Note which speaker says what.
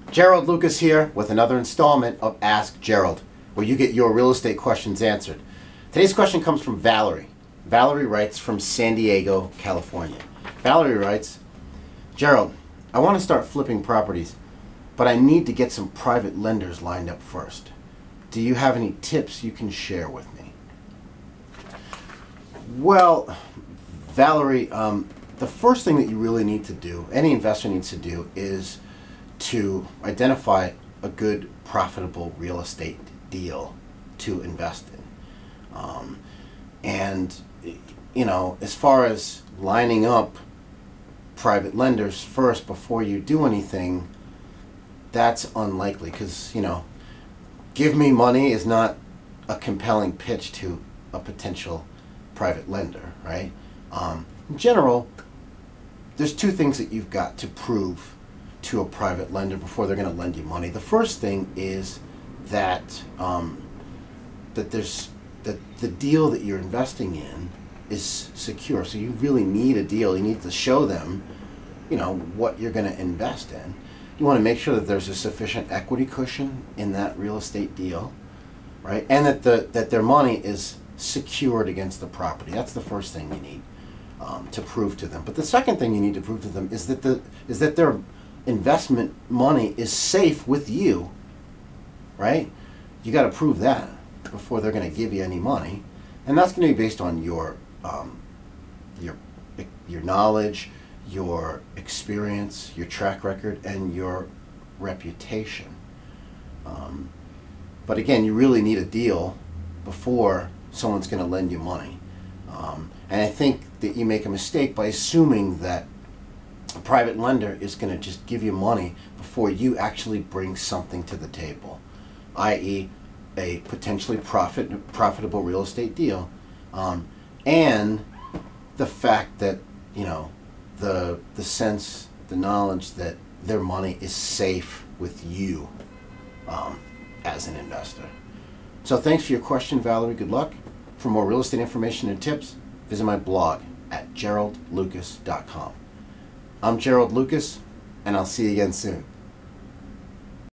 Speaker 1: Gerald Lucas here with another installment of Ask Gerald, where you get your real estate questions answered. Today's question comes from Valerie. Valerie writes from San Diego, California. Valerie writes, Gerald, I want to start flipping properties, but I need to get some private lenders lined up first. Do you have any tips you can share with me? Well, Valerie, the first thing that you really need to do, any investor needs to do, is to identify a good, profitable real estate deal to invest in. And, you know, as far as lining up private lenders first before you do anything, that's unlikely because, you know, give me money is not a compelling pitch to a potential private lender, right? In general, there's two things that you've got to prove to a private lender before they're going to lend you money. The first thing is that that the deal that you're investing in is secure. So you really need a deal. You need to show them, you know, what you're going to invest in. You want to make sure that there's a sufficient equity cushion in that real estate deal, right? And that their money is secured against the property. That's the first thing you need to prove to them. But the second thing you need to prove to them is that their investment money is safe with you, right? You got to prove that before they're going to give you any money, and that's going to be based on your knowledge, your experience, your track record, and your reputation. But again, you really need a deal before someone's going to lend you money. And I think that you make a mistake by assuming that a private lender is going to just give you money before you actually bring something to the table, i.e. a potentially profitable real estate deal, and the fact that, you know, the sense, the knowledge that their money is safe with you as an investor. So thanks for your question, Valerie. Good luck. For more real estate information and tips, visit my blog at geraldlucas.com. I'm Gerald Lucas, and I'll see you again soon.